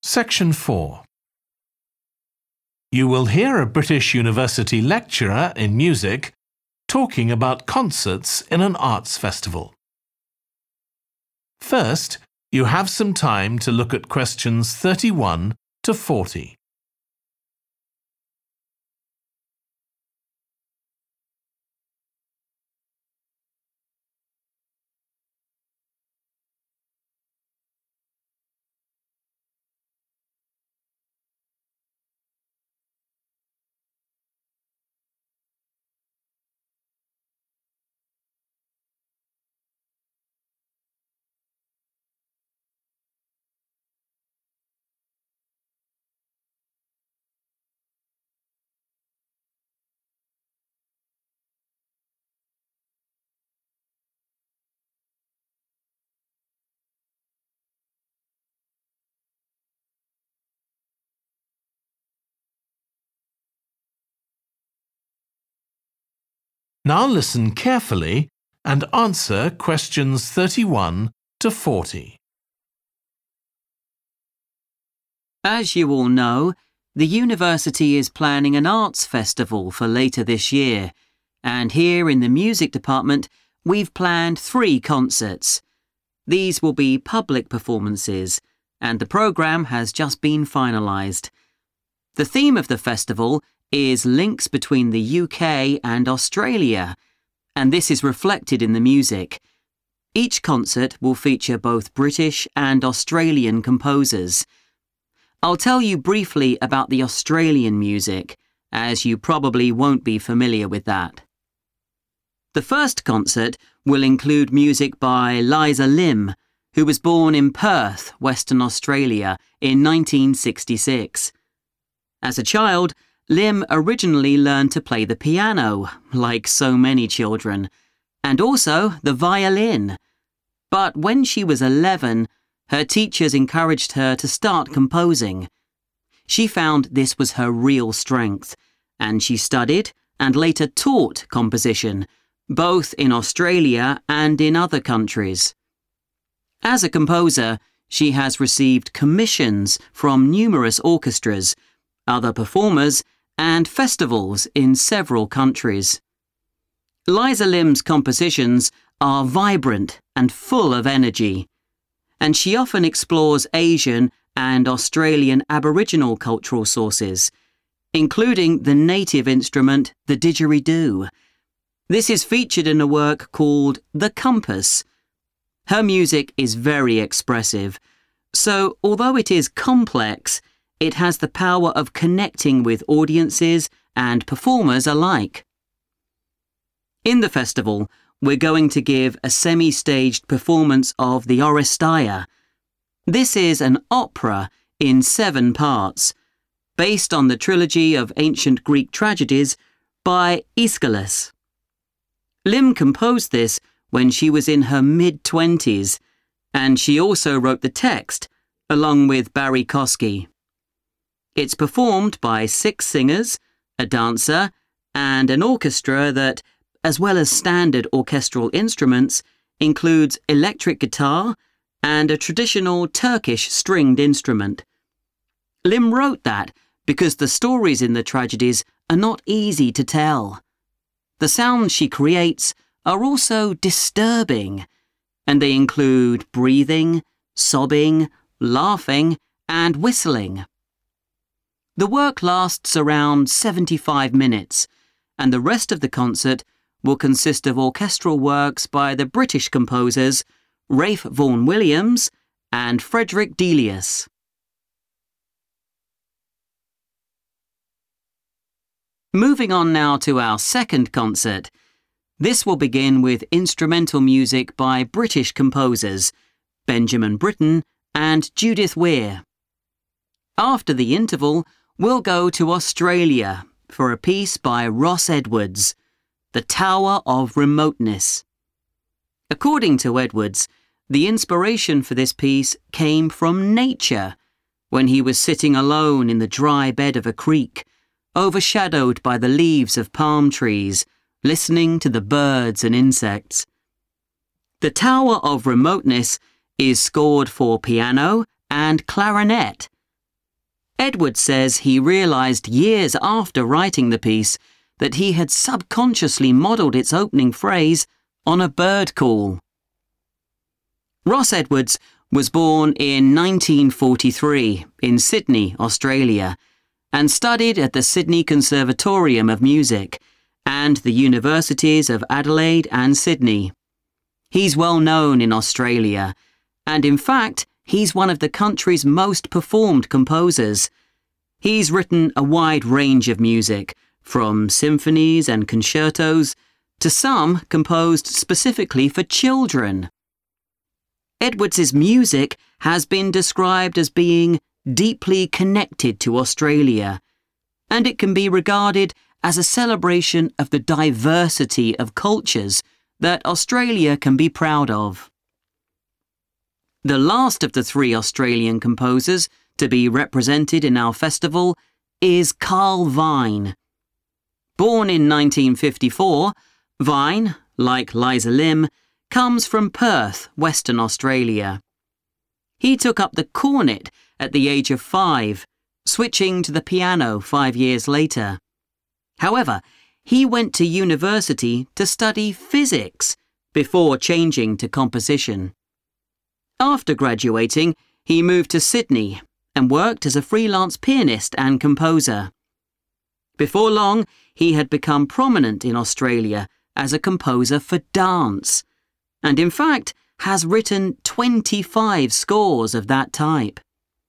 Section 4. You will hear a British University lecturer in music talking about concerts in an arts festival. First, you have some time to look at questions 31 to 40. Now listen carefully and answer questions 31 to 40. As you all know, the university is planning an arts festival for later this year, and here in the music department, we've planned 3 concerts. These will be public performances, and the programme has just been finalised. The theme of the festival is links between the UK and Australia, and this is reflected in the music. Each concert will feature both British and Australian composers. I'll tell you briefly about the Australian music, as you probably won't be familiar with that. The first concert will include music by Liza Lim, who was born in Perth, Western Australia, in 1966. As a child, Lim originally learned to play the piano, like so many children, and also the violin. But when she was 11, her teachers encouraged her to start composing. She found this was her real strength, and she studied and later taught composition, both in Australia and in other countries. As a composer, she has received commissions from numerous orchestras, other performers, and festivals in several countries. Liza Lim's compositions are vibrant and full of energy, and she often explores Asian and Australian Aboriginal cultural sources, including the native instrument, the didgeridoo. This is featured in a work called The Compass. Her music is very expressive, so although it is complex, it has the power of connecting with audiences and performers alike. In the festival, we're going to give a semi-staged performance of the Oresteia. This is an opera in 7 parts, based on the trilogy of ancient Greek tragedies by Aeschylus. Lim composed this when she was in her mid-20s, and she also wrote the text, along with Barry Kosky. It's performed by 6 singers, a dancer, and an orchestra that, as well as standard orchestral instruments, includes electric guitar and a traditional Turkish stringed instrument. Lim wrote that because the stories in the tragedies are not easy to tell. The sounds she creates are also disturbing, and they include breathing, sobbing, laughing, and whistling. The work lasts around 75 minutes, and the rest of the concert will consist of orchestral works by the British composers Ralph Vaughan Williams and Frederick Delius. Moving on now to our second concert. This will begin with instrumental music by British composers Benjamin Britten and Judith Weir. After the interval, we'll go to Australia for a piece by Ross Edwards, The Tower of Remoteness. According to Edwards, the inspiration for this piece came from nature, when he was sitting alone in the dry bed of a creek, overshadowed by the leaves of palm trees, listening to the birds and insects. The Tower of Remoteness is scored for piano and clarinet, Edwards says he realised years after writing the piece that he had subconsciously modelled its opening phrase on a bird call. Ross Edwards was born in 1943 in Sydney, Australia, and studied at the Sydney Conservatorium of Music and the Universities of Adelaide and Sydney. He's well known in Australia, and in fact, he's one of the country's most performed composers. He's written a wide range of music, from symphonies and concertos to some composed specifically for children. Edwards's music has been described as being deeply connected to Australia, and it can be regarded as a celebration of the diversity of cultures that Australia can be proud of. The last of the three Australian composers to be represented in our festival is Carl Vine. Born in 1954, Vine, like Liza Lim, comes from Perth, Western Australia. He took up the cornet at the age of 5, switching to the piano 5 years later. However, he went to university to study physics before changing to composition. After graduating, he moved to Sydney and worked as a freelance pianist and composer. Before long, he had become prominent in Australia as a composer for dance, and in fact has written 25 scores of that type.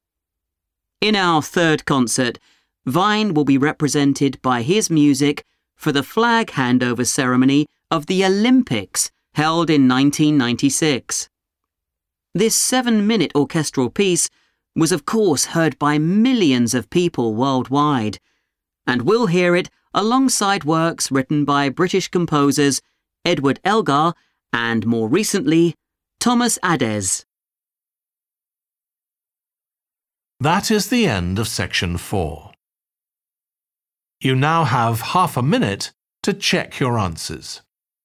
In our third concert, Vine will be represented by his music for the flag handover ceremony of the Olympics held in 1996. This 7-minute orchestral piece was of course heard by millions of people worldwide, and we'll hear it alongside works written by British composers Edward Elgar and, more recently, Thomas Adès. That is the end of section 4. You now have half a minute to check your answers.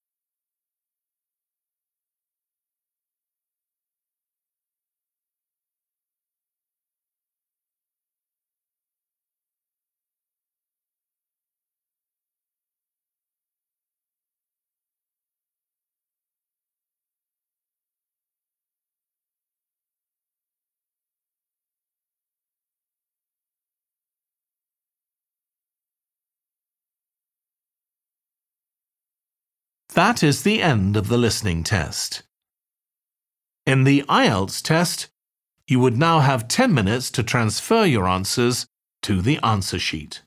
That is the end of the listening test. In the IELTS test, you would now have 10 minutes to transfer your answers to the answer sheet.